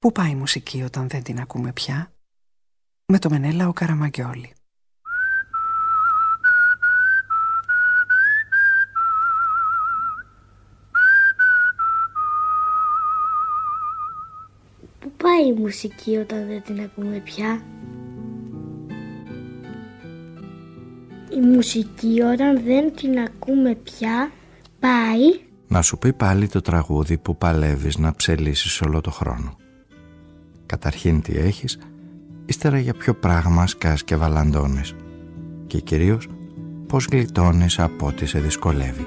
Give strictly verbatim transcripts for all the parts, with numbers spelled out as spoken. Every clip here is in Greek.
Πού πάει η μουσική όταν δεν την ακούμε πια? Με το Μενέλαο Καραμαγκιόλη. Πού πάει η μουσική όταν δεν την ακούμε πια? Η μουσική όταν δεν την ακούμε πια πάει... Να σου πει πάλι το τραγούδι που παλεύεις να ψελίσεις όλο το χρόνο. Καταρχήν τι έχεις, ύστερα για ποιο πράγμα σκάς και βαλαντώνεις και κυρίως πώς γλιτώνεις από ό,τι σε δυσκολεύει.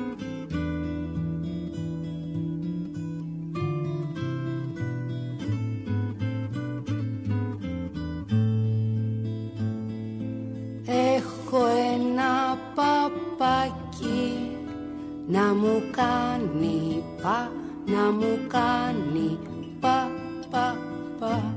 Έχω ένα παπάκι να μου κάνει πα, να μου κάνει πα, πα, πα.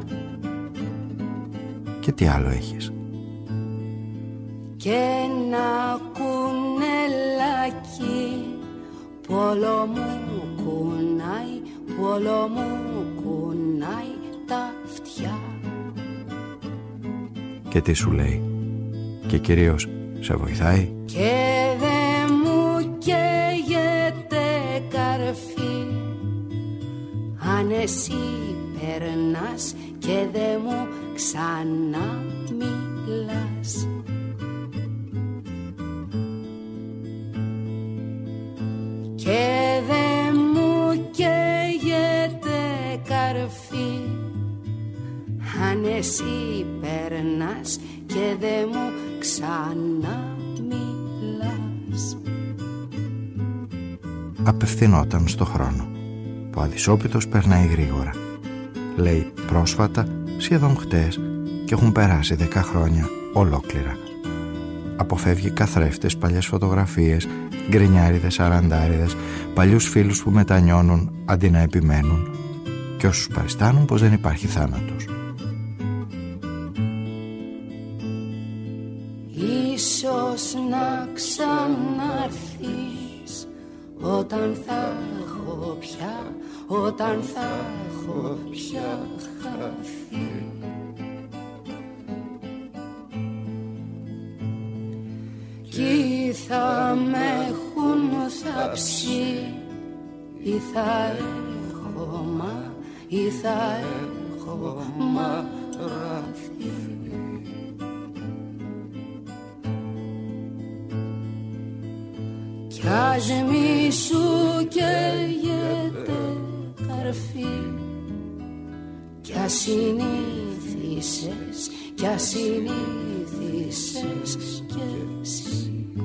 Και τι άλλο έχεις? Και ένα κουνελάκι πόλο μου κουνάει, πόλο μου κουνάει τα αυτιά. Και τι σου λέει? Και κυρίως σε βοηθάει? Και δε μου καίγεται καρφί αν εσύ περνάς και δε μου ξανά μιλάς. Και δε μου καίγεται καρφί αν εσύ περνάς και δε μου ξανά μιλάς. Απευθυνόταν στο χρόνο που αδυσόπιτος περνάει γρήγορα. Λέει πρόσφατα, σχεδόν χτες, και έχουν περάσει δέκα χρόνια ολόκληρα. Αποφεύγει καθρέφτες, παλιές φωτογραφίες, γκρινιάριδες, αραντάριδες, παλιούς φίλους που μετανιώνουν αντί να επιμένουν και όσους παριστάνουν πως δεν υπάρχει θάνατος. Ίσως να ξαναρθείς όταν θα έχω πια, όταν θα έχω πια χαθεί. Κι θα με έχουν θάψει ή θα έχω μα, ή θα έχω μαραθεί. Κι ας μη σου καίγεται καρφί, κι ας συνήθισες, κι ας συνήθισες κι εσύ.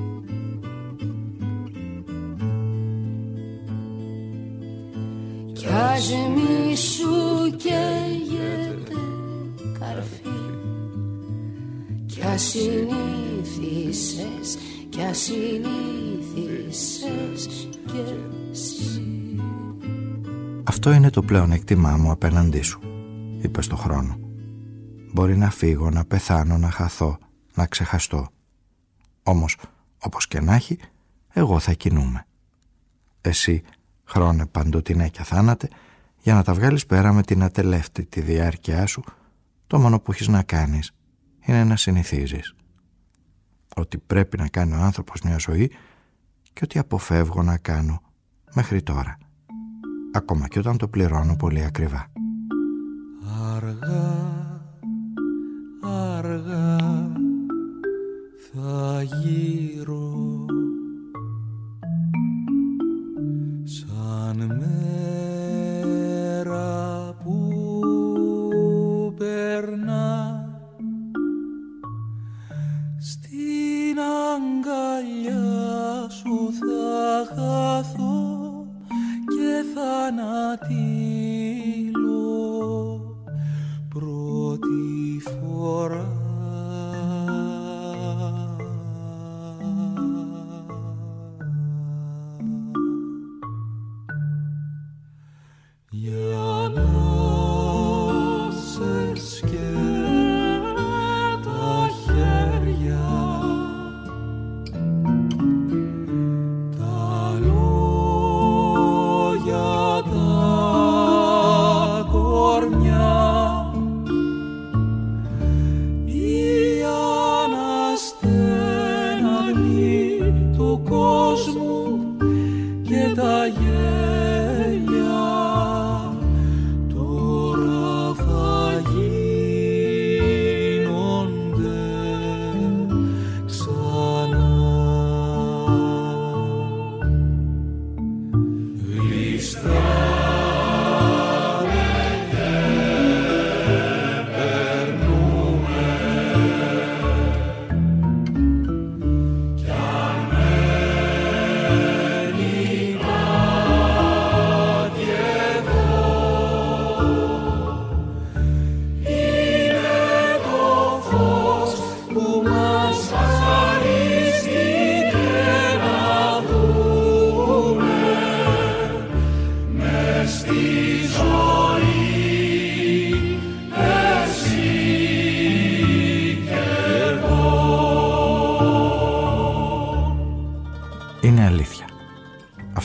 Κι ας μη σου καίγεται καρφί, κι ας συνήθισες, κι ας συνήθισες κι εσύ. Αυτό είναι το πλεονέκτημά μου απέναντί σου, είπε στο χρόνο. Μπορεί να φύγω, να πεθάνω, να χαθώ, να ξεχαστώ. Όμως, όπως και να έχει, εγώ θα κινούμαι. Εσύ, χρόνε παντοτινέ και θάνατε, για να τα βγάλεις πέρα με την ατελεύτητη διάρκεια σου, το μόνο που έχεις να κάνεις είναι να συνηθίζεις ότι πρέπει να κάνει ο άνθρωπος μια ζωή και ότι αποφεύγω να κάνω μέχρι τώρα, ακόμα και όταν το πληρώνω πολύ ακριβά. Αργά, αργά θα γύρω σαν μέρα που περνά, στην αγκαλιά σου θα χαθώ και θανατήλω πρώτη φορά.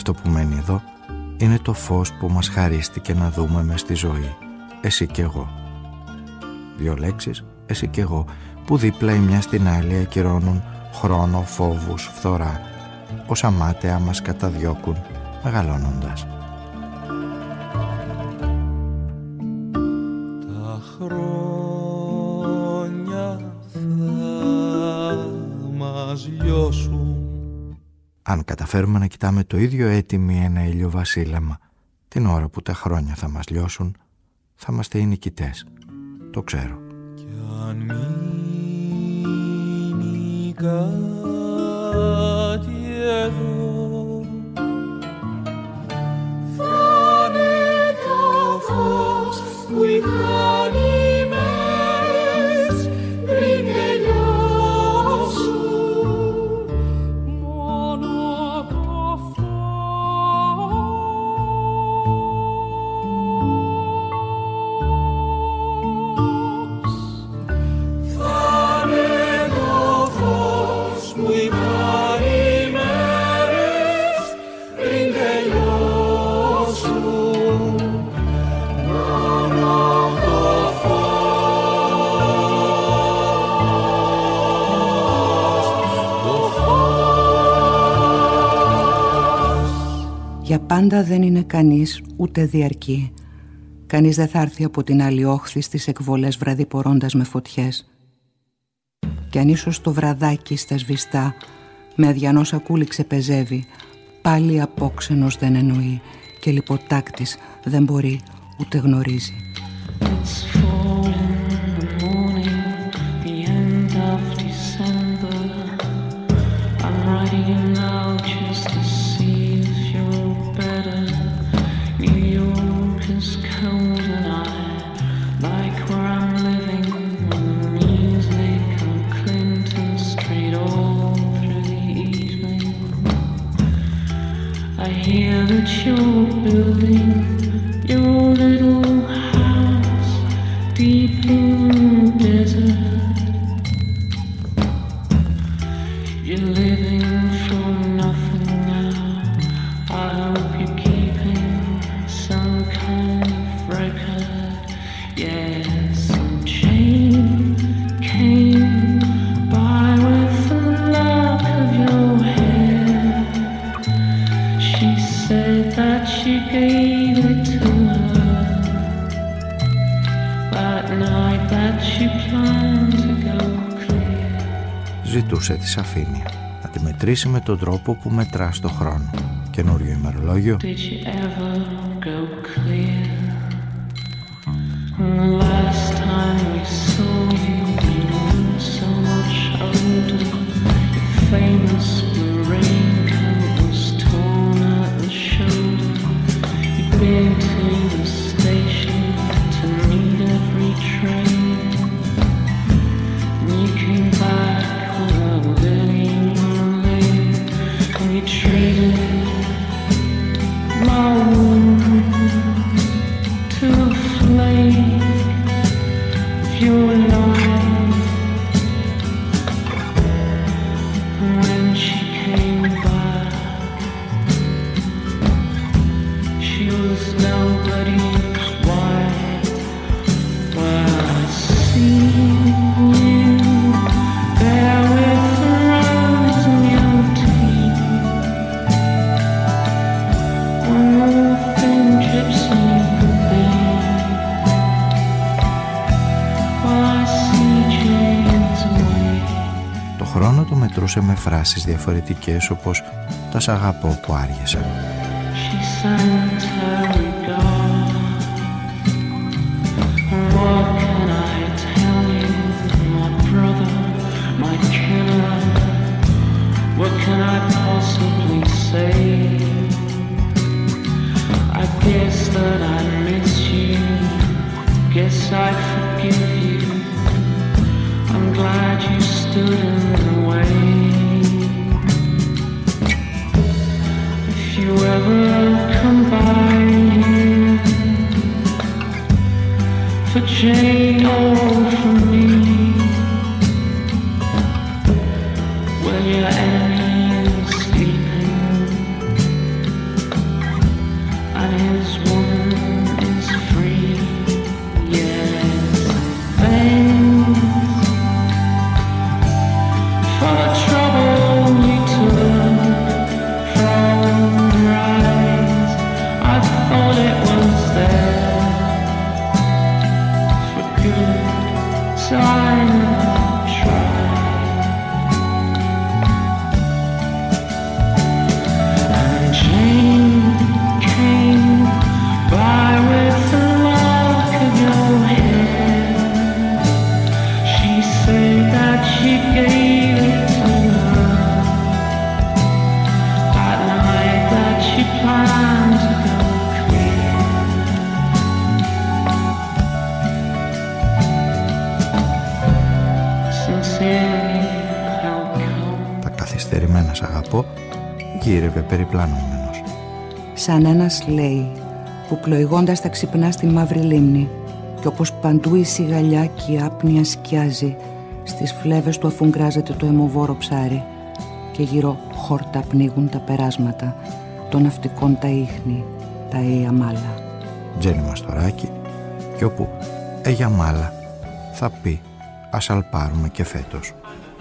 αυτό που μένει εδώ είναι το φως που μας χαρίστηκε να δούμε μες στη ζωή, εσύ κι εγώ. Δύο λέξεις, εσύ κι εγώ, που δίπλα η μια στην άλλη ακυρώνουν χρόνο, φόβους, φθορά, όσα μάταια μας καταδιώκουν μεγαλώνοντας. Τα χρόνια θα μας λιώσουν. Αν καταφέρουμε να κοιτάμε το ίδιο έτοιμοι ένα ηλιοβασίλεμα, την ώρα που τα χρόνια θα μας λιώσουν, θα είμαστε οι νικητές. Το ξέρω. Κι αν μείνει κάτι εδώ, θα είναι το φως που είχαν οι μέρες πριν τελειώσουν. Μόνο το φως θα είναι το φως που είχαν οι μέρες πριν τελειώσουν. Μόνο το φως, το φως. Για πάντα δεν είναι κανείς ούτε διαρκή. Κανείς δεν θα έρθει από την άλλη όχθη στις εκβολές βραδιπορώντας με φωτιές. Κι αν ίσως το βραδάκι στα σβηστά με αδιανό σακούλι ξεπεζεύει, πάλι απόξενος δεν εννοεί και λιποτάκτης δεν μπορεί ούτε γνωρίζει. It's four in the morning, the end of December. I'm writing now just to see if you're better. New York is cold and I like where I'm living with the music on Clinton Street all through the evening. I hear that you're building your little house deep in the desert. You're living for nothing now. I hope you're keeping some kind of record. Yes, some chain came by with the lock of your hair. She said that you gave it to her that night that you planned to go clear. Ζητούσε τη σαφήνεια, να τη μετρήσει με τον τρόπο που μετράς το χρόνο. Καινούριο ημερολόγιο. Did you ever go clear? The last time we saw you, you were so much older. Your famous blue raincoat was torn at the shoulder. You'd been to the station to meet every train. And you came back with a million later, and you treated my wound to a flame of your life. When she came back, she was nobody's wife. But I see you there with the rose in your teeth. One more thing gypsy could be. While I see Jane's way. Το χρόνο το μετρούσε με φράσεις διαφορετικές, όπως «Τα σ' αγαπώ» που άργησαν. She sent her regard. What can I tell you, my brother, my killer? What can I possibly say? I guess that I miss you. Guess I forgive you. I'm glad you stood in the way. If you ever come by here for Jane or for me, where your enemy is sleeping, Γύρευε περιπλανούμενος. Σαν ένας, λέει, που πλοηγώντας θα ξυπνά στη μαύρη λίμνη και όπως παντού η σιγαλιά και η άπνοια σκιάζει, στις φλέβες του αφουγκράζεται το αιμοβόρο ψάρι και γύρω χόρτα πνίγουν τα περάσματα των ναυτικών τα ίχνη, τα αία μάλα. Τζένι Μαστοράκη, και όπου έγια μάλα θα πει ας αλπάρουμε και φέτος.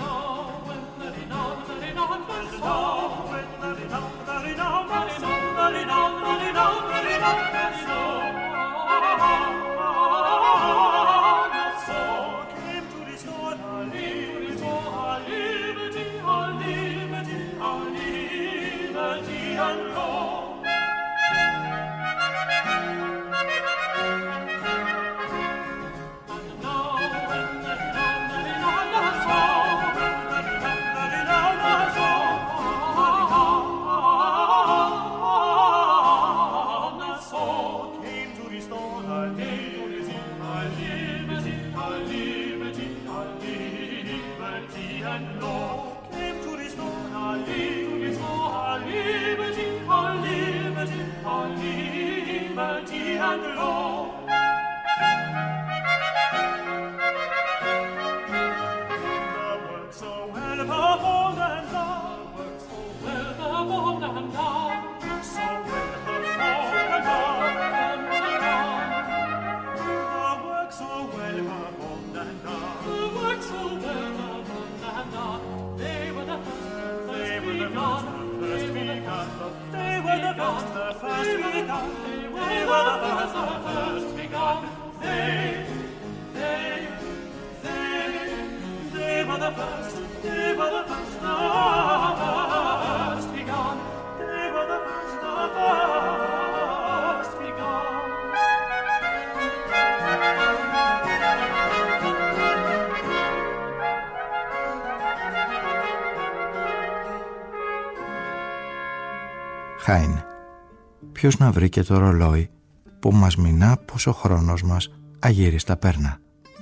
Χάινε, ποιος να βρει και το ρολόι που μας μηνά πως ο χρόνος μας αγύριστα περνά.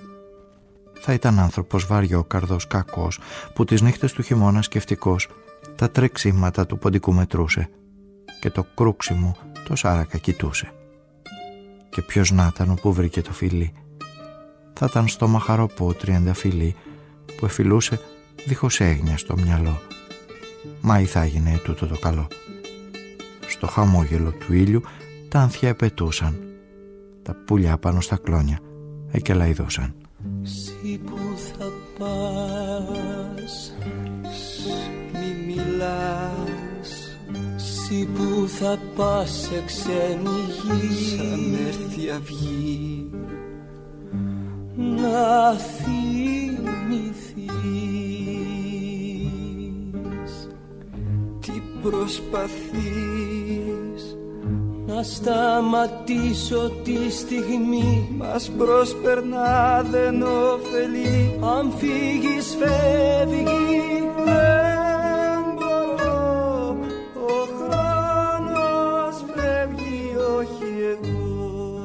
Θα ήταν άνθρωπος βαριόκαρδος, κακός, που τις νύχτες του χειμώνα σκεφτικός τα τρεξίματα του ποντικού μετρούσε και το κρούξιμο το σάρακα κοιτούσε. Και ποιος να ήταν που βρήκε το φιλί, θα ήταν στο μαχαροπό τριανταφυλλί που εφιλούσε δίχως έγνοια στο μυαλό. Μα ή θα έγινε τούτο το καλό. Στο χαμόγελο του ήλιου τα άνθια επετούσαν, τα πουλιά πάνω στα κλόνια εκελαϊδούσαν. Συ που θα πας, μη μιλάς. Συ που θα πας σε ξένη γη, σαν έρθει αυγή, να θυμηθείς τι προσπαθείς. Να σταματήσω τη στιγμή, μας προσπερνά δεν ωφελεί. Αν φύγεις φεύγει, δεν μπορώ. Ο χρόνος φεύγει, όχι εγώ.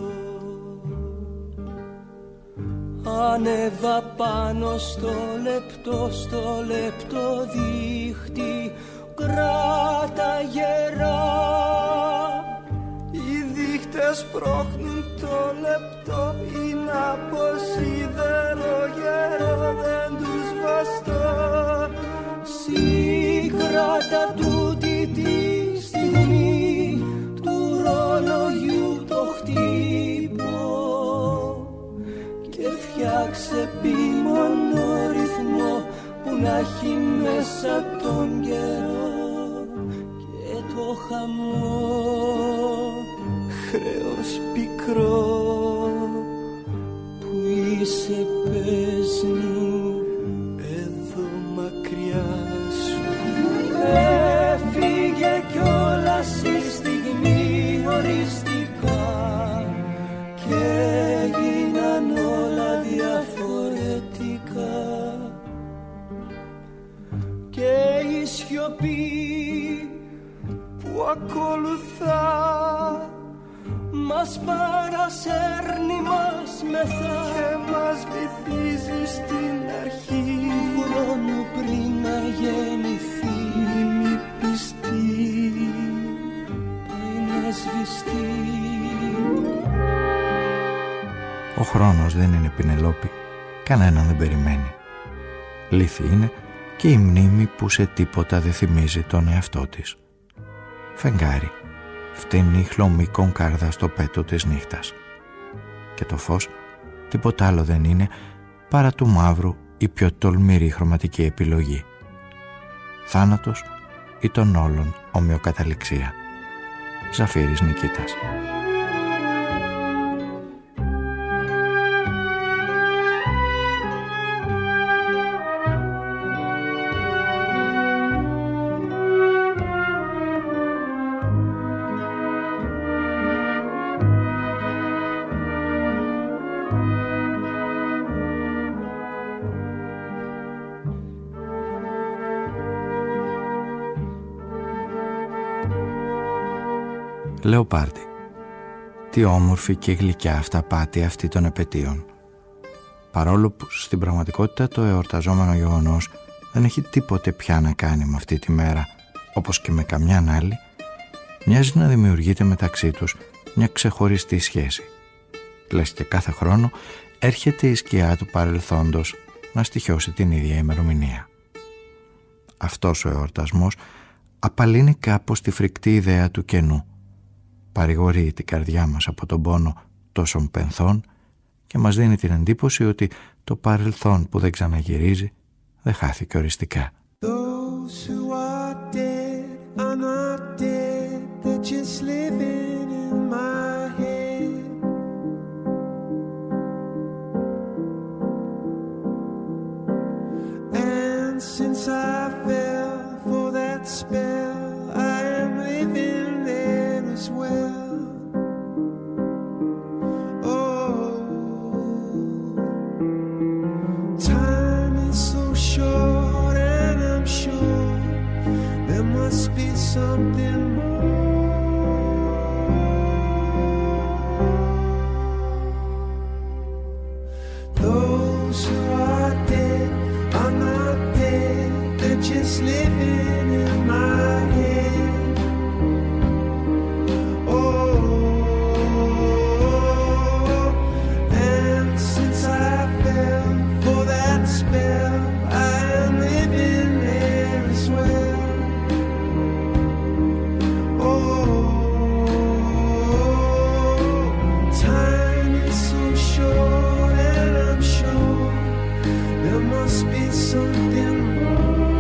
Ανέβα πάνω στο λεπτό, στο λεπτό δίχτυ, κράτα γερά. Σπρώχνουν το λεπτό, είναι από σίδερο γερό, δεν τους βαστώ. Συγκράτα τούτη τη στιγμή του ρολογιού το χτύπο και φτιάξε επίμονο ρυθμό που να έχει μέσα τον καιρό και το χαμό. Χρέος πικρό που είσαι πες έμαθα και μας βυθίζει στην αρχή του χρόνου πριν να γεννηθεί. Μη πιστή πάει να σβηστεί. Ο χρόνος δεν είναι Πινελόπη, κανέναν δεν περιμένει. Λύθη είναι και η μνήμη που σε τίποτα δεν θυμίζει τον εαυτό της. Φεγγάρι, φτηνή χλωμή κονκάρδα στο πέτο της νύχτας. Και το φως τίποτα άλλο δεν είναι παρά του μαύρου η πιο τολμηρή χρωματική επιλογή. Θάνατος ή των όλων ομοιοκαταληξία. Ζαφύρης Νικήτας. Λεοπάρdi. Τι όμορφη και γλυκιά αυταπάτη αυτή των επετείων. Παρόλο που στην πραγματικότητα το εορταζόμενο γεγονός δεν έχει τίποτε πια να κάνει με αυτή τη μέρα, όπως και με καμιά άλλη, μοιάζει να δημιουργείται μεταξύ τους μια ξεχωριστή σχέση. Λες και κάθε χρόνο έρχεται η σκιά του παρελθόντος να στοιχιώσει την ίδια ημερομηνία. Αυτός ο εορτασμός απαλύνει κάπως τη φρικτή ιδέα του κενού, παρηγορεί την καρδιά μας από τον πόνο τόσων πενθών και μας δίνει την εντύπωση ότι το παρελθόν που δεν ξαναγυρίζει δεν χάθηκε οριστικά. Those who are dead are not dead, they're just living in my head. And since I fell for that spell, I am living there as well. Oh, time is so short and I'm sure there must be something more. Those who are dead are not dead, they're just living in my head. Oh, and since I fell for that spell, I am living there as well. Oh, time is so short and I'm sure there must be something more.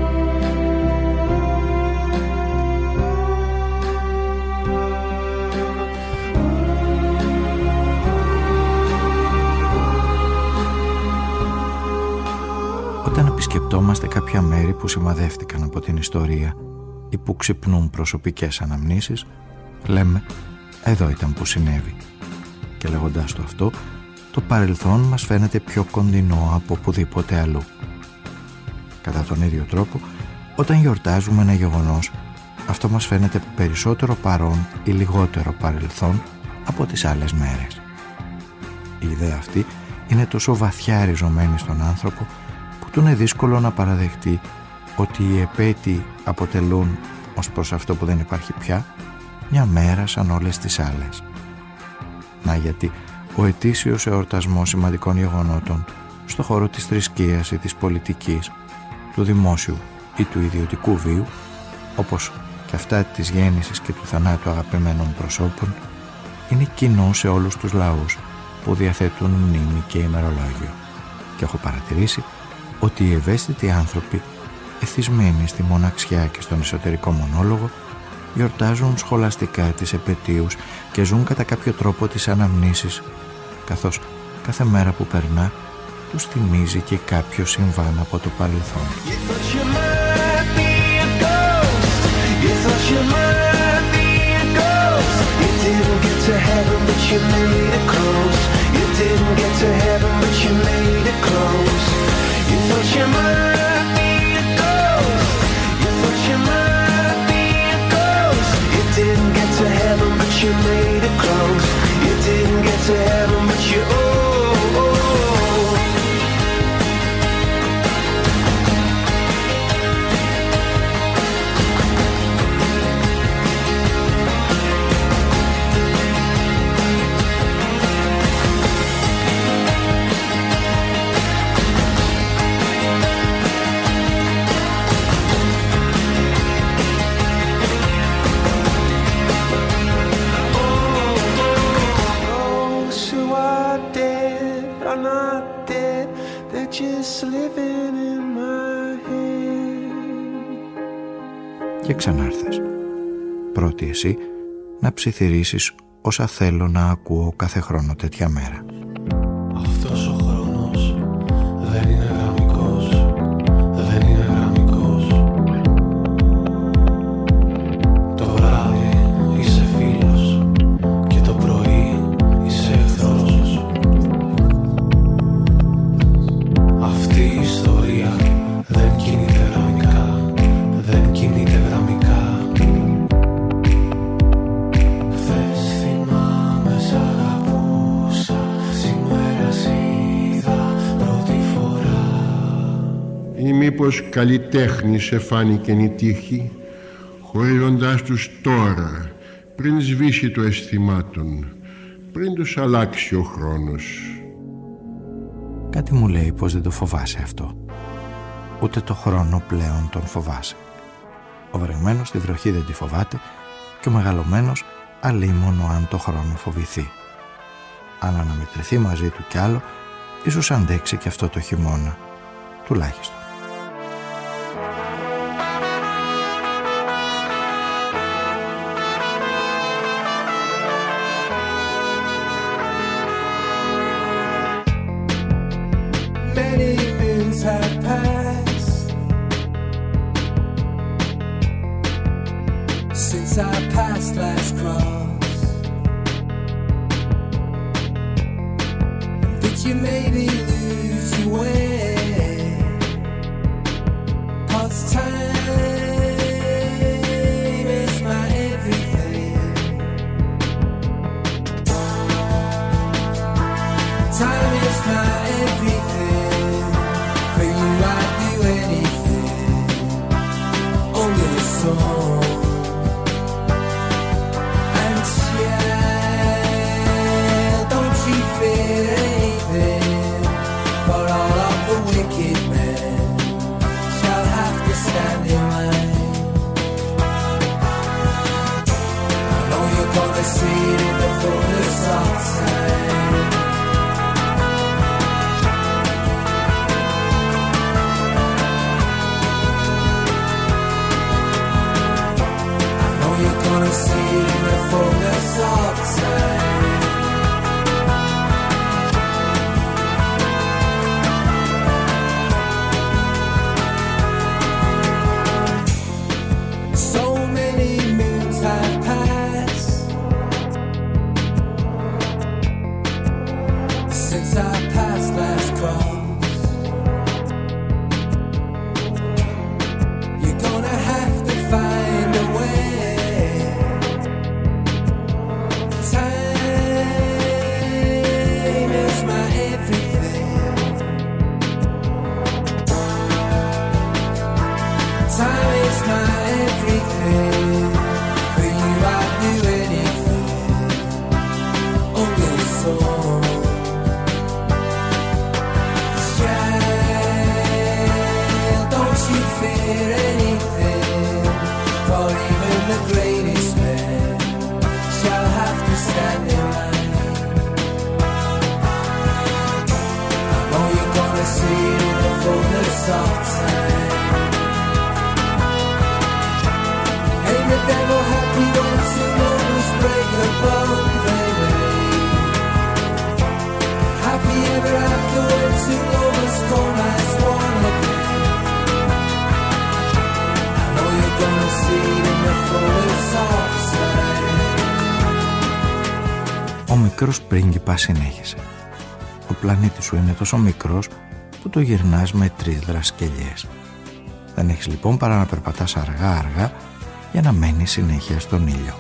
Όταν επισκεπτόμαστε κάποια μέρη που σημαδεύτηκαν από την ιστορία ή που ξυπνούν προσωπικές αναμνήσεις, λέμε «εδώ ήταν που συνέβη». Και λέγοντας το αυτό, το παρελθόν μας φαίνεται πιο κοντινό από οπουδήποτε αλλού. Κατά τον ίδιο τρόπο, όταν γιορτάζουμε ένα γεγονός, αυτό μας φαίνεται περισσότερο παρόν ή λιγότερο παρελθόν από τις άλλες μέρες. Η ιδέα αυτή είναι τόσο βαθιά ριζωμένη στον άνθρωπο που του είναι δύσκολο να παραδεχτεί ότι οι επέτειοι αποτελούν, ως προς αυτό που δεν υπάρχει πια, μια μέρα σαν όλες τις άλλες. Να γιατί ο ετήσιος εορτασμός σημαντικών γεγονότων στο χώρο της θρησκείας ή της πολιτικής, του δημόσιου ή του ιδιωτικού βίου, όπως και αυτά της γέννησης και του θανάτου αγαπημένων προσώπων, είναι κοινό σε όλους τους λαούς που διαθέτουν μνήμη και ημερολόγιο. Και έχω παρατηρήσει ότι οι ευαίσθητοι άνθρωποι, εθισμένοι στη μοναξιά και στον εσωτερικό μονόλογο, γιορτάζουν σχολαστικά τις επετείους και ζουν κατά κάποιο τρόπο τις αναμνήσεις, καθώς κάθε μέρα που περνά τους θυμίζει και κάποιο συμβάν από το παρελθόν. You made it close. You didn't get to heaven, but you oh, are not dead, they're just living in my head. Και ξανάρθες. Πρώτη εσύ να ψιθυρίσεις όσα θέλω να ακούω κάθε χρόνο τέτοια μέρα. Αυτός ο χρόνος δεν είναι γραμμικός, δεν είναι γραμμικός. Το βράδυ είσαι φίλος και το πρωί είσαι εχθρός. Αυτή η ιστορία δεν κινείται γραμμικά, δεν κινείται γραμμικά. Ή μήπως καλλιτέχνης εφάνηκεν η τύχη, χορεύοντας τους τώρα, πριν σβήσει το αισθημάτων, πριν τους αλλάξει ο χρόνος. Κάτι μου λέει πως δεν το φοβάσαι αυτό. Ούτε το χρόνο πλέον τον φοβάσαι. Ο βρεγμένος τη βροχή δεν τη φοβάται και ο μεγαλωμένος αλίμονο αν το χρόνο φοβηθεί. Αν αναμετρηθεί μαζί του κι άλλο, ίσως αντέξει και αυτό το χειμώνα, τουλάχιστον. Many moons have passed since I passed last cross. Did you maybe lose your way? 'Cause time is my everything. Time is my everything. For you I'd do anything. Only a song. And yeah, don't you fear anything. For all of the wicked men shall have to stand in line. I know you're gonna see it in the fullness of time. Gonna see it in the fullness of time. So many moons have passed since I passed last cross. You're gonna have to find a way. Ο μικρός πρίγκιπας συνέχισε. Ο πλανήτης σου είναι τόσο μικρός που το γυρνάς με τρεις δρασκελιές. Δεν έχεις λοιπόν παρά να περπατάς αργά αργά για να μένεις συνέχεια στον ήλιο.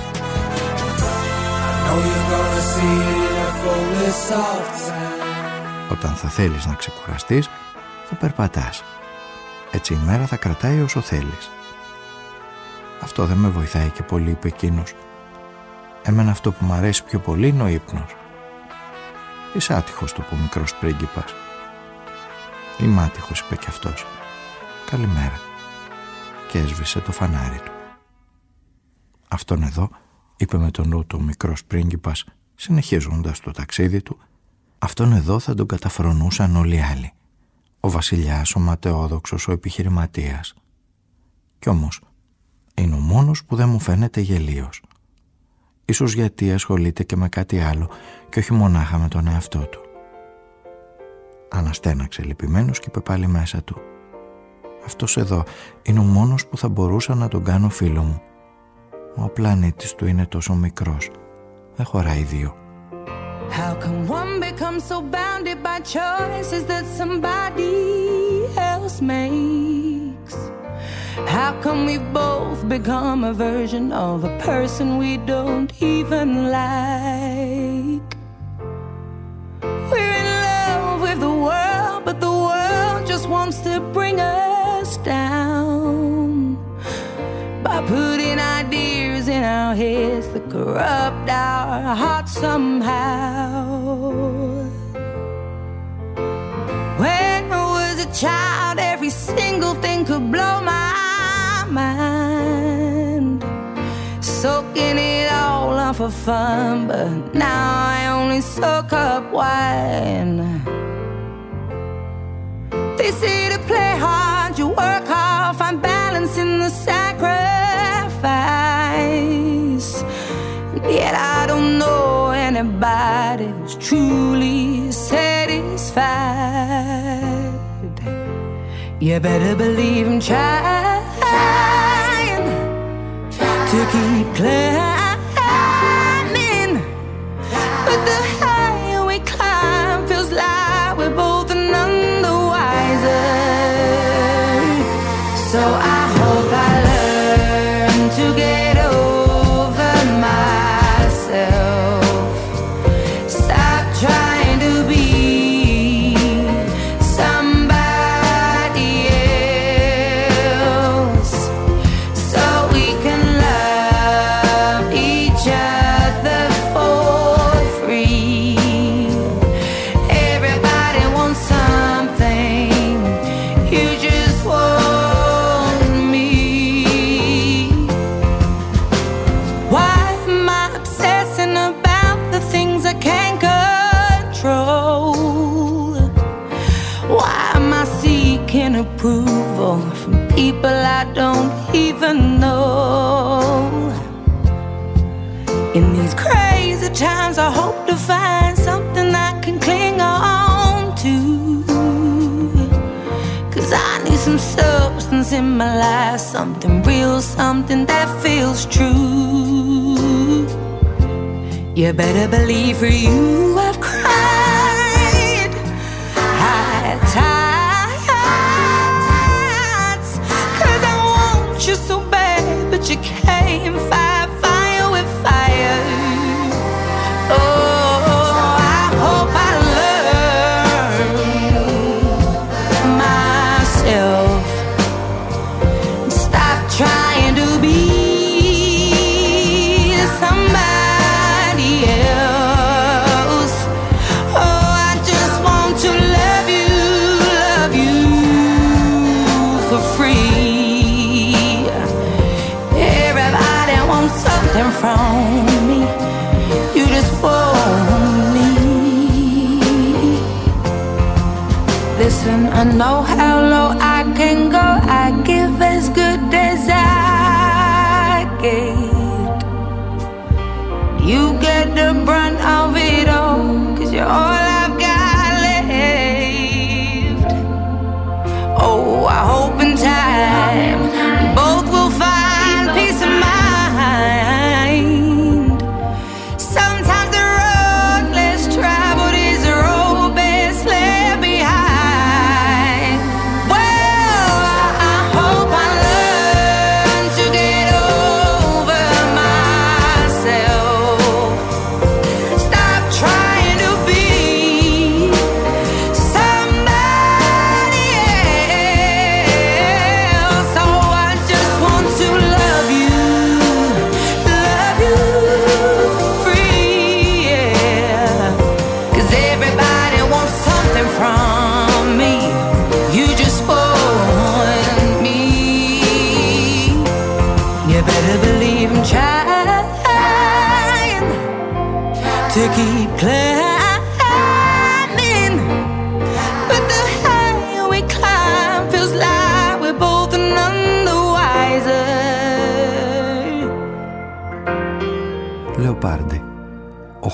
Όταν θα θέλεις να ξεκουραστείς, θα περπατάς. Έτσι η μέρα θα κρατάει όσο θέλεις. Αυτό δεν με βοηθάει και πολύ, είπε εκείνος. Εμένα αυτό που μου αρέσει πιο πολύ είναι ο ύπνος. Είσαι άτυχος, του είπε ο μικρός πρίγκιπας. Είμαι άτυχος, είπε κι αυτός. Καλημέρα. Και έσβησε το φανάρι του. Αυτόν εδώ, είπε με τον νου του ο μικρός πρίγκιπας, συνεχίζοντας το ταξίδι του, Αυτόν εδώ θα τον καταφρονούσαν όλοι οι άλλοι. Ο βασιλιάς, ο ματαιόδοξος, ο επιχειρηματίας. Κι όμως είναι ο μόνος που δεν μου φαίνεται γελίος. Ίσως γιατί ασχολείται και με κάτι άλλο και όχι μονάχα με τον εαυτό του. Αναστέναξε λυπημένος και είπε πάλι μέσα του: αυτός εδώ είναι ο μόνος που θα μπορούσα να τον κάνω φίλο μου. Ο πλανήτης του είναι τόσο μικρός. Δεν χωράει δύο. How can one become so bounded by choices that somebody else makes? How can we both become a version of a person we don't even like? We're in love with the world, but the world just wants to bring us down by putting ideas in our heads that corrupt our hearts somehow. When I was a child, every single thing could blow my mind, soaking it all up for fun, but now I only soak up wine. They say to play hard, you work hard, find balance in the sacrifice. Yet I don't know anybody who's truly satisfied. You better believe I'm trying, trying to keep climbing, but the higher we climb feels like we're both none the wiser. So I hope I learn to get over myself, stop trying to be somebody else, so we can love each other for free. Everybody wants something, you just want me. Why am I obsessing about the things I can't control? Why am I seeking approval from people I don't even know? In these crazy times I hope to find something I can cling on to, 'cause I need some substance in my life, something real, something that feels true. You better believe for you I've cried, had times, 'cause I want you so bad, but you can't fight fire with fire. Oh, I hope I learn myself, stop trying to be somebody else. Oh, I just want to love you, love you for free. Everybody wants something from me, you just want me. Listen, I know how low I can go, I give as good as I get. You get the brunt of it all, 'cause you're all I've got left. Oh, I hope in time we both will find peace of mind. Sometimes the road less traveled is the road best left behind. Well, I hope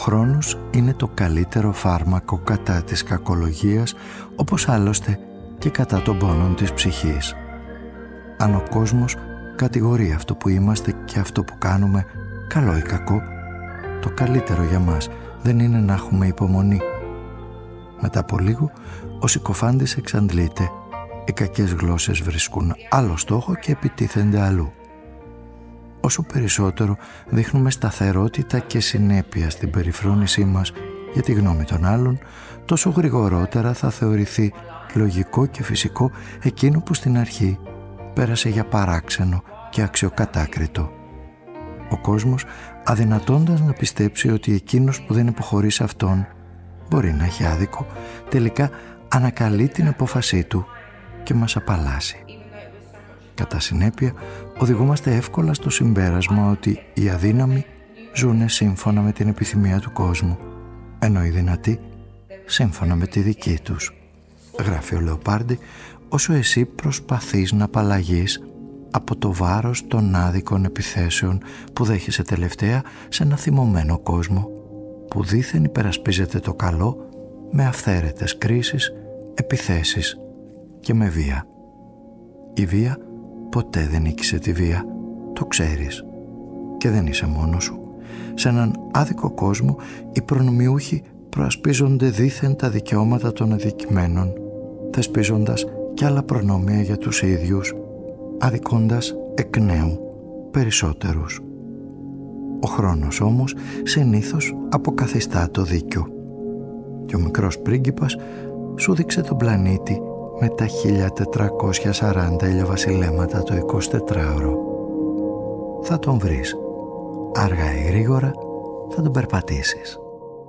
χρόνος είναι το καλύτερο φάρμακο κατά της κακολογίας, όπως άλλωστε και κατά των πόνων της ψυχής. Αν ο κόσμος κατηγορεί αυτό που είμαστε και αυτό που κάνουμε καλό ή κακό, το καλύτερο για μας δεν είναι να έχουμε υπομονή. Μετά από λίγο ο συκοφάντης εξαντλείται, οι κακές γλώσσες βρίσκουν άλλο στόχο και επιτίθενται αλλού. Όσο περισσότερο δείχνουμε σταθερότητα και συνέπεια στην περιφρόνησή μας για τη γνώμη των άλλων, τόσο γρηγορότερα θα θεωρηθεί λογικό και φυσικό εκείνο που στην αρχή πέρασε για παράξενο και αξιοκατάκριτο. Ο κόσμος, αδυνατώντας να πιστέψει ότι εκείνος που δεν υποχωρεί σε αυτόν μπορεί να έχει άδικο, τελικά ανακαλεί την απόφασή του και μας απαλλάσσει. Κατά συνέπεια, οδηγούμαστε εύκολα στο συμπέρασμα ότι οι αδύναμοι ζουνε σύμφωνα με την επιθυμία του κόσμου, ενώ οι δυνατοί σύμφωνα με τη δική τους. Γράφει ο Λεοπάρντι, όσο εσύ προσπαθείς να απαλλαγείς από το βάρος των άδικων επιθέσεων που δέχεσαι τελευταία σε ένα θυμωμένο κόσμο που δήθεν υπερασπίζεται το καλό με αυθαίρετες κρίσεις, επιθέσεις και με βία. Η βία ποτέ δεν νίκησε τη βία, το ξέρεις, και δεν είσαι μόνος σου. Σε έναν άδικο κόσμο οι προνομιούχοι προασπίζονται δήθεν τα δικαιώματα των αδικημένων, θεσπίζοντας κι άλλα προνόμια για τους ίδιους, αδικώντας εκ νέου περισσότερους. Ο χρόνος όμως συνήθως αποκαθιστά το δίκιο. Και ο μικρός πρίγκιπας σου δείξε τον πλανήτη με τα χίλια τετρακόσια σαράντα ηλιοβασιλέματα το εικοσιτετράωρο. Θα τον βρεις. Αργά ή γρήγορα θα τον περπατήσεις.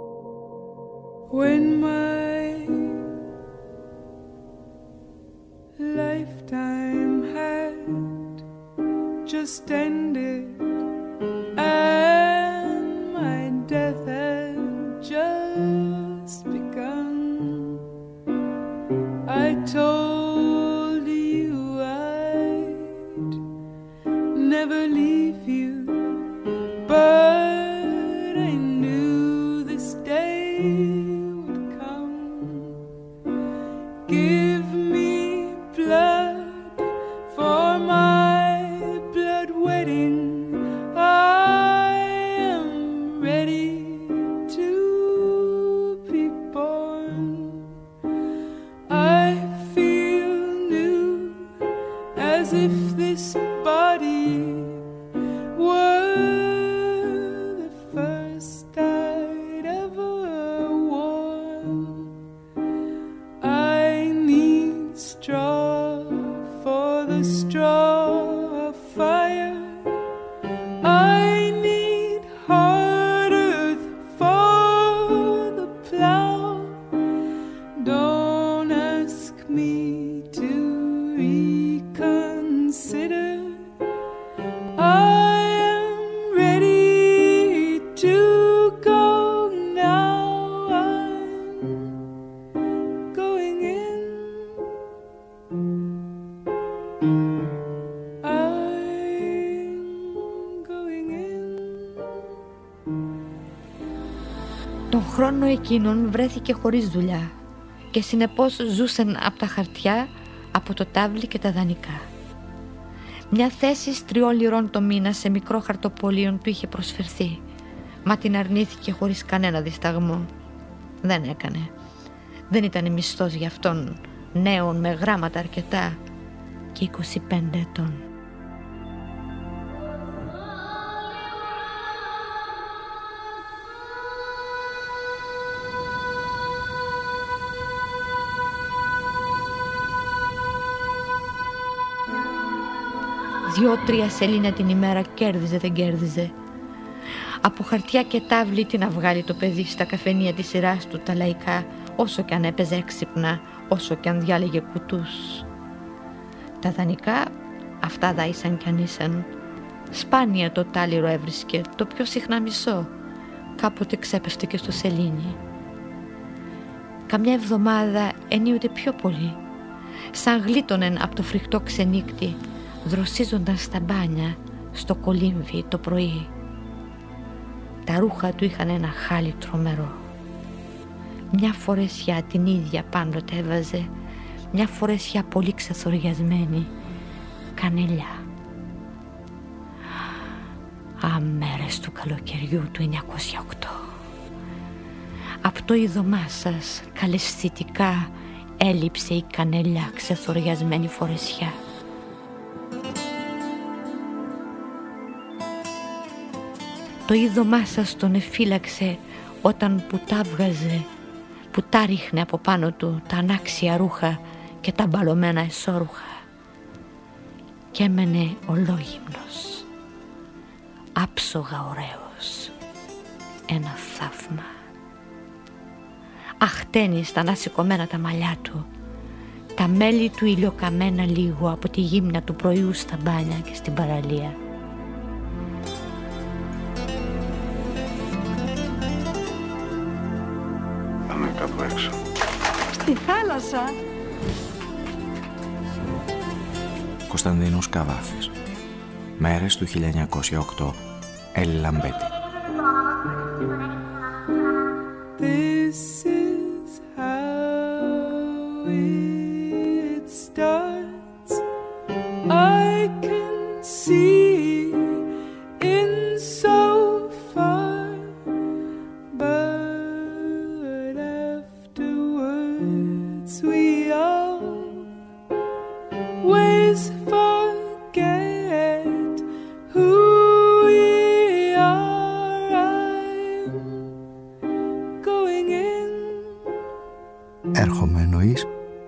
When my lifetime had just ended and my death had just begun, I told you I'd never leave you, but I knew this day would come. Give me blood for my blood wedding. I am ready to be born. I feel new, as if this body were the first I'd ever worn. I need straw for the straw fire. I need hard earth for the plow. Don't ask me to reconsider. I am ready to go now. I'm going in. I'm going in. Τον χρόνο εκείνον βρέθηκε χωρίς δουλειά και συνεπώς ζούσαν από τα χαρτιά, από το τάβλι και τα δανεικά. Μια θέση τριών λιρών το μήνα σε μικρό χαρτοπολίον του είχε προσφερθεί, μα την αρνήθηκε χωρίς κανένα δισταγμό. Δεν έκανε. Δεν ήταν μισθός για αυτόν, νέον με γράμματα αρκετά και είκοσι πέντε ετών. Δυο-τρία σελίνα την ημέρα κέρδιζε δεν κέρδιζε. Από χαρτιά και τάβλη τι να βγάλει το παιδί στα καφενεία της σειράς του τα λαϊκά, όσο κι αν έπαιζε έξυπνα, όσο κι αν διάλεγε κουτούς. Τα δανεικά, αυτά δάησαν κι αν ήσαν. Σπάνια το τάλιρο έβρισκε, το πιο συχνά μισό. Κάποτε ξέπεφτε και στο σελήνι. Καμιά εβδομάδα ενίοτε πιο πολύ, σαν γλίτωνεν από το φρικτό ξενύκτη, δροσίζοντας στα μπάνια στο κολύμβι το πρωί. Τα ρούχα του είχαν ένα χάλι τρομερό. Μια φορεσιά την ίδια πάντοτε έβαζε, μια φορεσιά πολύ ξεθοριασμένη, κανελιά. Αμέρες του καλοκαιριού του εννιακόσια οκτώ. Απ' το είδωμά σας καλεσθητικά έλειψε η κανελιά ξεθοριασμένη φορεσιά. Το είδωμά σας τον εφύλαξε όταν που τα βγάζε, που τα ρίχνε από πάνω του τα ανάξια ρούχα και τα μπαλωμένα εσώρουχα. Και έμενε ολόγυμνος, άψογα ωραίος, ένα θαύμα. Αχτένει στα ανασηκωμένα τα μαλλιά του, τα μέλη του ηλιοκαμένα λίγο από τη γύμνα του πρωιού στα μπάνια και στην παραλία. Πάμε κάπου έξω. Στη θάλασσα. Κωνσταντίνος Καβάφης. Μέρες του χίλια εννιακόσια οκτώ. Έλλη Λαμπέτη. This is how it starts. I can see in so far, but afterwards we always forget who we are. I'm going in. Έρχομαι εννοείς?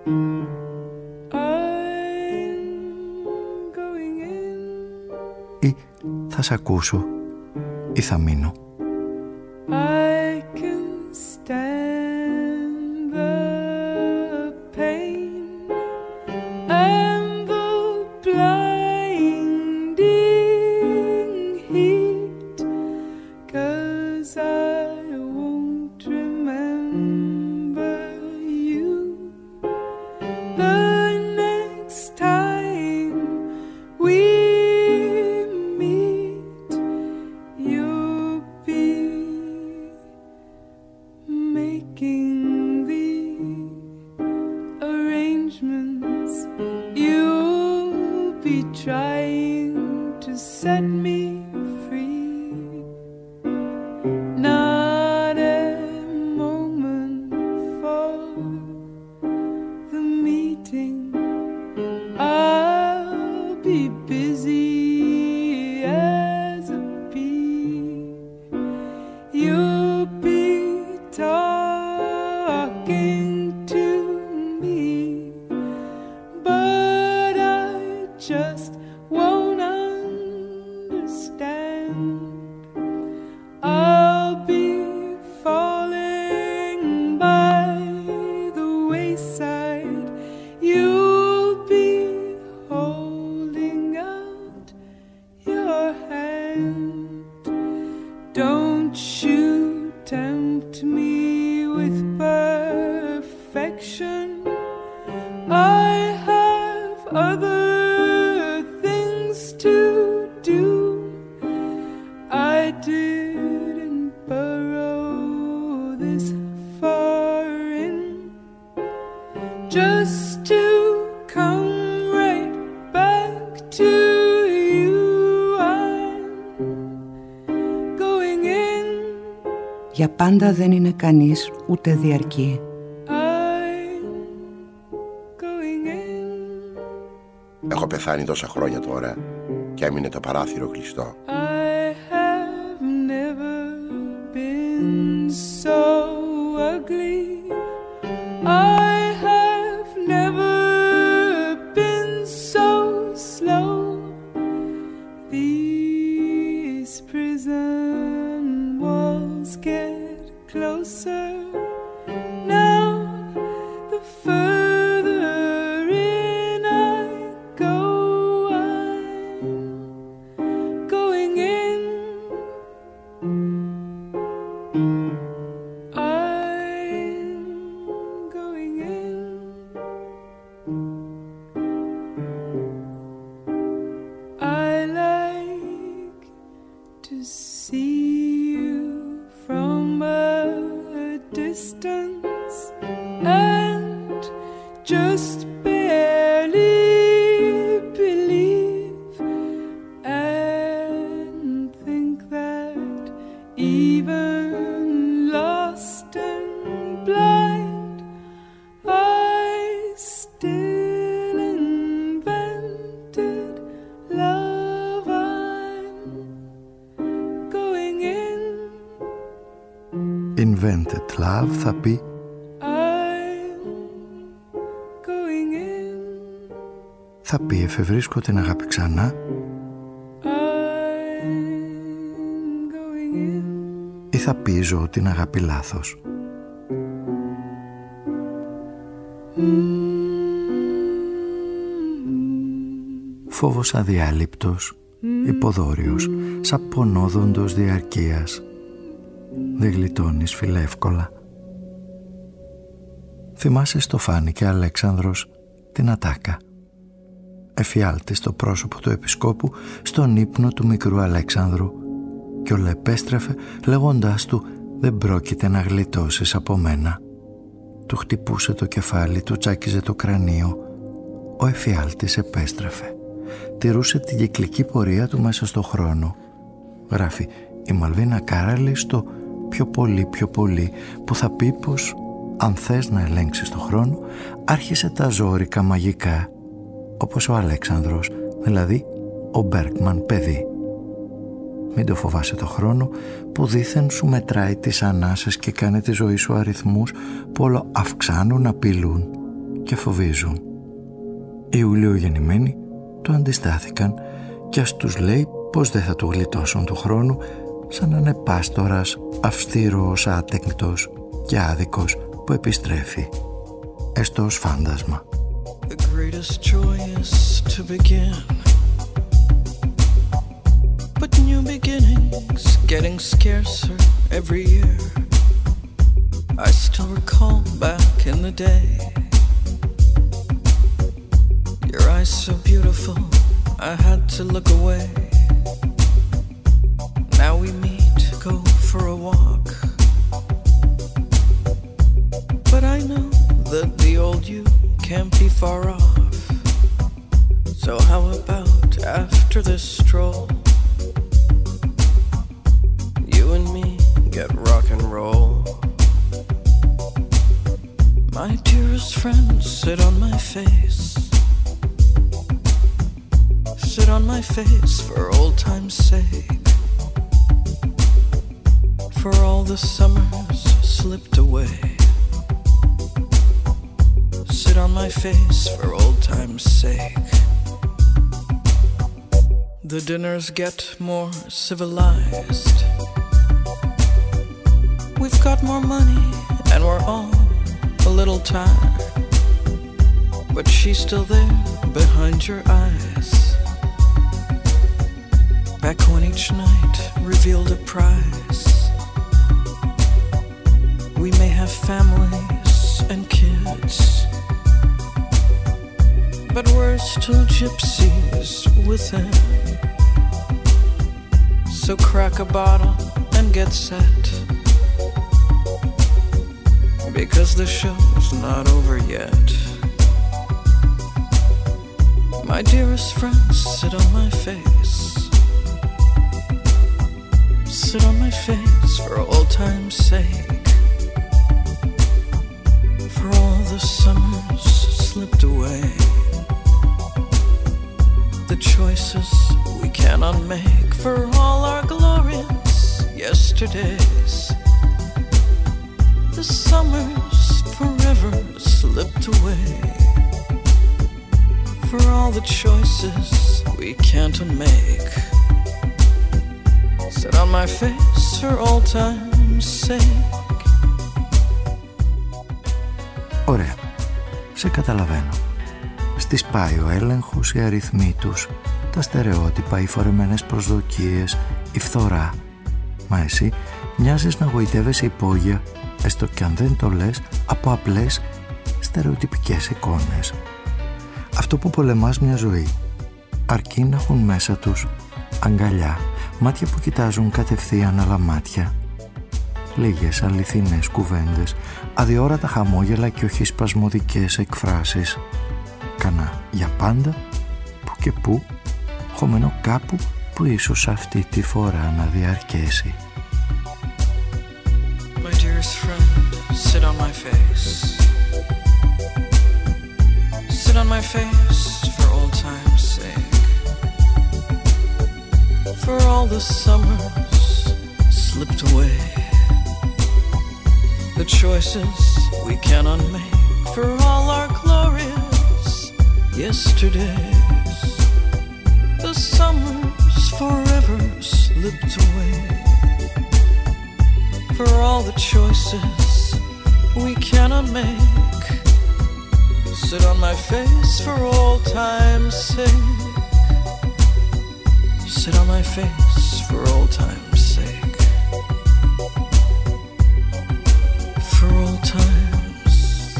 Ή θα σ' ακούσω ή θα μείνω. I can stand the pain and the blinding heat, 'cause I won't remember you the next time we meet. You'll be making the arrangements. You'll be trying to set me free. Not a moment for the meeting. I'll be busy as a bee. You'll be talking to me, but I just won't understand. I'll be falling by the wayside. You'll be holding out your hand. Don't you tempt me with perfection. I have other things to do. I didn't burrow this far in just to come right back to you. I'm going in. Για πάντα δεν είναι κανείς ούτε διαρκεί. Έχω πεθάνει τόσα χρόνια τώρα και έμεινε το παράθυρο κλειστό. I have never been so ugly. I have never been so slow. These prison walls get closer now. The further in I go, I'm going just barely believe and think that even lost and blind I still invented love. I'm going in. Invented love θα πει θα πει εφευρίσκω την αγάπη ξανά ή θα πει ζω την αγάπη λάθος. Φόβος αδιάλειπτος, υποδόριος, σαν πονόδοντος διαρκείας. Δεν γλιτώνεις φίλε εύκολα. Θυμάσαι στο φάνηκε Αλέξανδρος την ατάκα. Εφιάλτη στο πρόσωπο του επισκόπου στον ύπνο του μικρού Αλέξανδρου κι όλα επέστρεφε λέγοντάς του «Δεν πρόκειται να γλιτώσεις από μένα». Του χτυπούσε το κεφάλι, του τσάκιζε το κρανίο. Ο εφιάλτης επέστρεφε. Τηρούσε την κυκλική πορεία του μέσα στο χρόνο. Γράφει η Μαλβίνα Κάραλη στο «Πιο πολύ, πιο πολύ», που θα πει πως αν θες να ελέγξεις το χρόνο άρχισε τα ζόρικα μαγικά, όπως ο Αλέξανδρος, δηλαδή ο Μπέρκμαν παιδί. Μην το φοβάσαι το χρόνο που δήθεν σου μετράει τις ανάσες και κάνει τη ζωή σου αριθμούς που όλο αυξάνουν, απειλούν και φοβίζουν. Οι Ιουλιογεννημένοι το αντιστάθηκαν και ας τους λέει πως δεν θα του γλιτώσουν του χρόνου, σαν να είναι πάστορας αυστηρός, άτεγκτος και άδικος που επιστρέφει έστω ως φάντασμα. The greatest joy is to begin, but new beginnings getting scarcer every year. I still recall back in the day, your eyes so beautiful I had to look away. Now we meet, go for a walk, but I know that the old you can't be far off. So how about after this stroll, you and me get rock and roll? My dearest friends, sit on my face, sit on my face for old time's sake, for all the summers slipped away. Sit on my face for old time's sake. The dinners get more civilized, we've got more money and we're all a little tired, but she's still there behind your eyes, back when each night revealed a prize. We may have families and kids, but we're still gypsies within. So crack a bottle and get set, because the show's not over yet. My dearest friends, sit on my face, sit on my face for old time's sake, for all the summers slipped away, the choices we cannot make, for all our glorious yesterdays. The summers forever slipped away, for all the choices we can't unmake. Sit on my face for all time's sake. Ωραία, σε καταλαβαίνω. Στις πάει ο έλεγχος, οι αριθμοί τους, τα στερεότυπα, οι φορεμένες προσδοκίες, η φθορά. Μα εσύ μοιάζεις να γοητεύεσαι υπόγεια, έστω κι αν δεν το λες, από απλές στερεοτυπικές εικόνες. Αυτό που πολεμάς μια ζωή, αρκεί να έχουν μέσα τους αγκαλιά, μάτια που κοιτάζουν κατευθείαν, αλλά μάτια. λίγες αληθινές κουβέντες, αδιόρατα χαμόγελα και όχι σπασμωδικές εκφράσεις. Κανά για πάντα, που και που, χωμένο κάπου που ίσως αυτή τη φορά να διαρκέσει. My dearest friend, sit on my face. Sit on my face for old time's sake. For all the summers slipped away, the choices we cannot make, for all our glorious yesterdays, the summers forever slipped away, for all the choices we cannot make. Sit on my face for old time's sake. Sit on my face for old time's sake. For old times.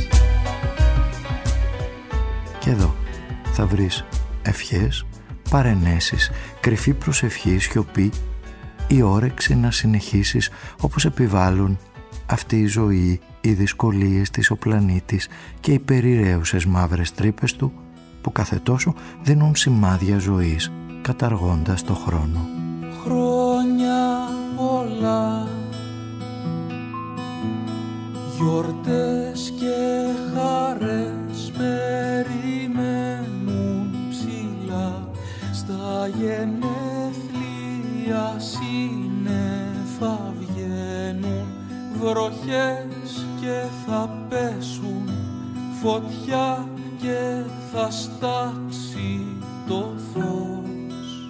Και εδώ θα βρεις ευχές, παρενέσεις, κρυφή προσευχή, σιωπή, η όρεξη να συνεχίσεις όπως επιβάλλουν αυτή η ζωή, οι δυσκολίες της ο πλανήτης και οι περιραίουσες μαύρες τρύπες του που κάθε τόσο δίνουν σημάδια ζωής καταργώντας το χρόνο. Χρόνια πολλά, γιορτές και χαρές περιμένουν ψηλά, στα γενέθλια σύννεφα βγαίνουν βροχές και θα πέσουν φωτιά και θα στάξει το φως,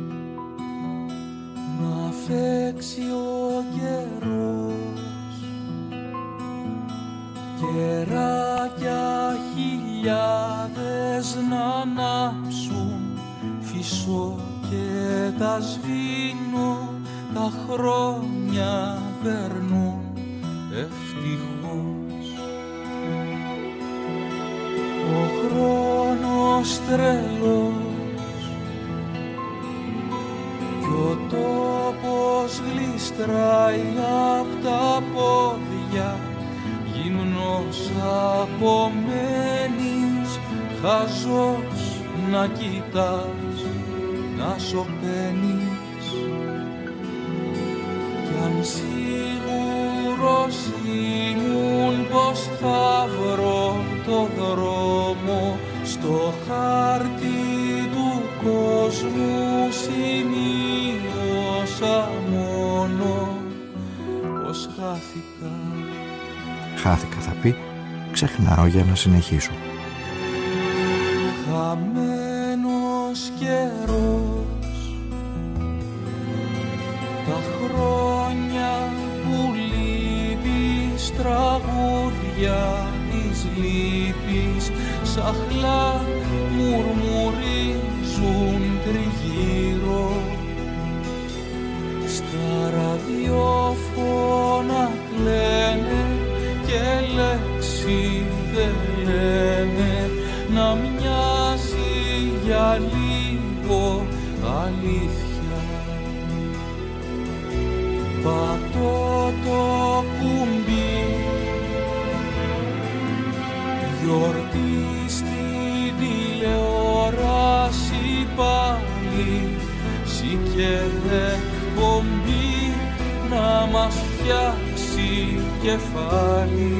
να φέξει ο καιρός, κεράκια χιλιάδες να ανάψουν, φυσώ και τα σβήνω, τα χρόνια περνούν ευτυχώς. Ο χρόνος τρελός κι ο τόπος γλιστράει απ' τα πόδια, γυμνός απομένεις, χαζός να κοιτάς, να σωπαίνεις, κι αν σίγουρος ήμουν πως θα βρω το δρόμο στο χάρτη του κόσμου, σημείωσα μόνο πως χάθηκα. Χάθηκα θα πει, ξεχνάω για να συνεχίσω. Χαμένος καιρός, τα χρόνια που λείπεις, τραγούδια της λύπης, σαχλά μουρμουρίζουν τριγύρω, στα ραδιόφωνα κλαίνε και λέξη δεν λένε, να μοιάζει για λίγο αλήθεια. Πατώ το κουμπί, γιορτή στην τηλεόραση πάλι, σι και εκπομπή να μας φτιάξει κεφάλι.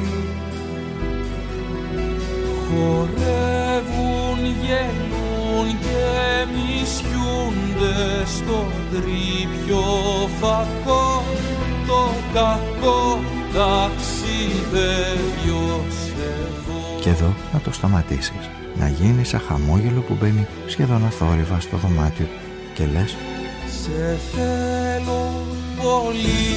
Χορεύουν, γελούν και μισιούνται στο τρίπιο φακό, το κακό ταξιδεύει ως εδώ. Και εδώ να το σταματήσεις, να γίνεις σαν χαμόγελο που μπαίνει σχεδόν αθόρυβα στο δωμάτιο και λες: σε θέλω πολύ,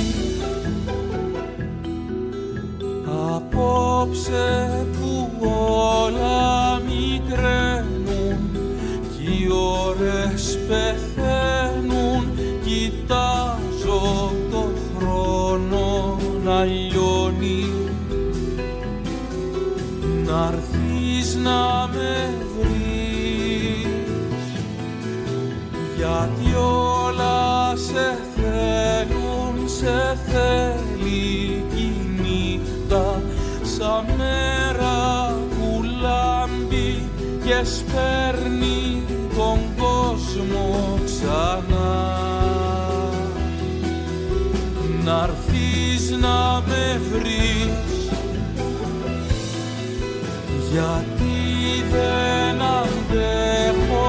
απόψε που όλα μικραίνουν κι οι ώρες πεθαίνουν, κοιτάζω το χρόνο να λιώνει, να'ρθείς να με βρεις, γιατί όλα σε θέλουν, σε θέλει μέρα που λάμπει και σπέρνει τον κόσμο ξανά. Να'ρθείς να με βρεις, γιατί δεν αντέχω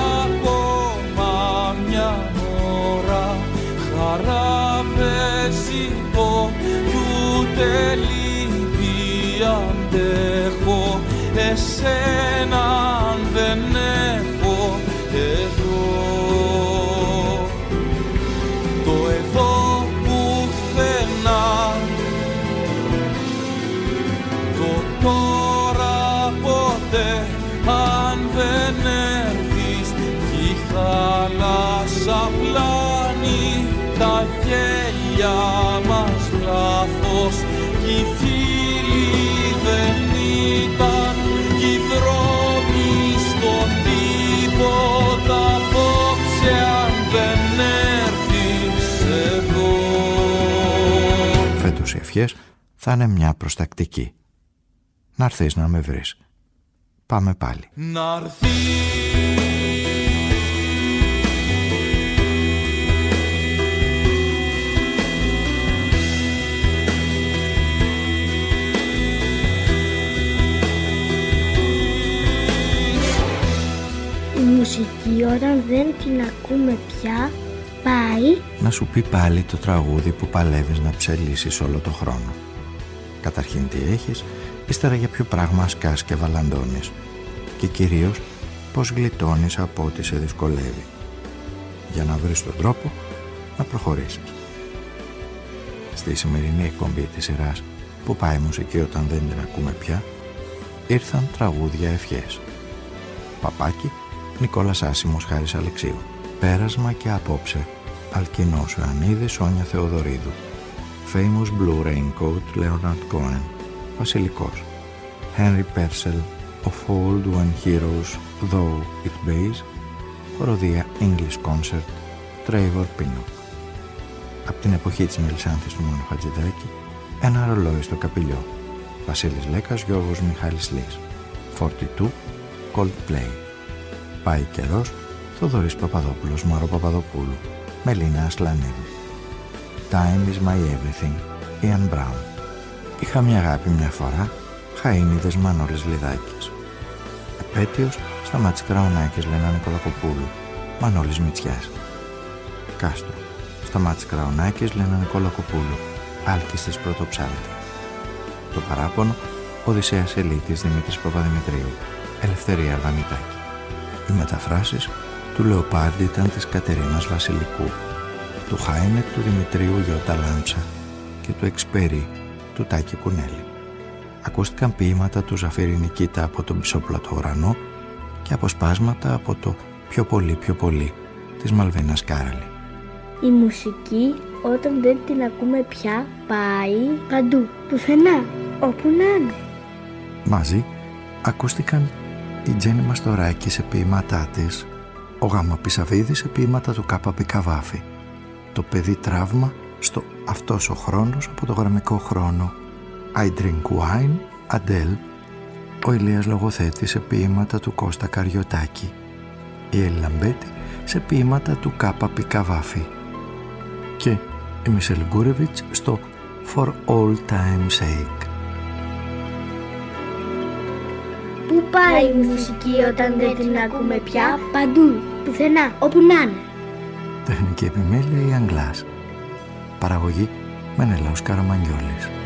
ακόμα μια ώρα. Χαρά δεν ζητώ κι ούτε λύπη αντέχω, εσένα δεν έχω εδώ. Το εδώ πουθενά, το τώρα ποτέ, αν δεν έρθεις κι η θάλασσα πλάνει τα γέλια μας λάθος, κι οι φίλοι δεν ήταν κι οι δρόμοι στον τίποτα απόψε, αν δεν έρθεις εδώ. Φέτος οι ευχές θα είναι μια προστακτική. Να'ρθείς να με βρεις. Πάμε πάλι. Η μουσική όταν δεν την ακούμε πια πάει να σου πει πάλι το τραγούδι που παλεύεις να ψελίσεις όλο το χρόνο. Καταρχήν τι έχεις, ύστερα για ποιο πράγμα σκάς και βαλαντώνεις και κυρίως πως γλιτώνεις από ό,τι σε δυσκολεύει, για να βρεις τον τρόπο να προχωρήσεις. Στη σημερινή εκπομπή της σειράς που πάει η μουσική όταν δεν την ακούμε πια, ήρθαν τραγούδια ευχές. Παπάκι, Νικόλας Άσημος, Χάρης Αλεξίου. Πέρασμα και απόψε, Αλκινός Ιωαννίδης, Σόνια Θεοδωρίδου. Famous Blue Raincoat, Leonard Cohen. Βασιλικός. Henry Purcell, Of Old When Heroes Though It Bays. Χοροδία English Concert, Trevor Pinnock. Από την εποχή της Μελισσάνθης του Μόνου Χατζηδάκη, Ένα ρολόι στο καπηλιό. Βασίλης Λέκας, Γιώργος Μιχάλης Λύς. φορτί τού, Coldplay. Πάει καιρός, Θοδωρής Παπαδόπουλος, Μάρο Παπαδοπούλου. Μελίνα Ασλανίδου. Time is my everything, Ian Brown. Είχα μια αγάπη μια φορά, Χαΐνιδες, Μανώλης Λιδάκης. Επέτειος, Σταμάτης Κραουνάκης, Λένα Νικολακοπούλου. Μανώλης Μητσιάς. Κάστρο, Σταμάτης Κραουνάκης, Λένα Νικολακοπούλου. Άλκης της Πρωτοψάλτη. Το παράπονο, Οδυσσέας Ελίτης, Δημήτρης Παπαδημητρίου. Ελευθερία Αρβανιτάκη. Οι μεταφράσεις του Λεοπάρντι ήταν της Κατερίνας Βασιλικού, του Χάινεκ του Δημητρίου Γιώτα Λάμψα και του Εξπερί του Τάκη Κουνέλη. Ακούστηκαν ποίηματα του Ζαφύρη Νικήτα από τον Πισόπλατο Ουρανό και αποσπάσματα από το «Πιο πολύ, πιο πολύ» της Μαλβίνας Κάραλη. Η μουσική όταν δεν την ακούμε πια πάει παντού, πουθενά, όπου να είναι. Μαζί ακούστηκαν η Τζέννη Μαστοράκη σε ποίηματά της, ο Γάμα Πισαβίδης σε ποίηματα του Κάπα Πικαβάφη, το παιδί Τραύμα στο «Αυτός ο χρόνος» από το Γραμμικό Χρόνο, I Drink Wine, Αντέλ, ο Ηλίας Λογοθέτης σε ποίηματα του Κώστα Καριωτάκη, η Έλλη Λαμπέτη σε ποίηματα του Κάπα Πικαβάφη και η Μισελ Γκούρεβιτς στο For All Time's Sake. Πού πάει η μουσική όταν δεν την ακούμε πια? Παντού, πουθενά, όπου να είναι. Τεχνική επιμέλεια η Αγγλάς. Παραγωγή Μενέλαος Καραμανιόλης.